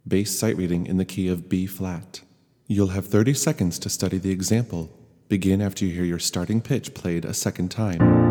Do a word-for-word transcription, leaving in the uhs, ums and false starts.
bass sight reading in the key of B flat. You'll have thirty seconds to study the example. Begin after you hear your starting pitch played a second time.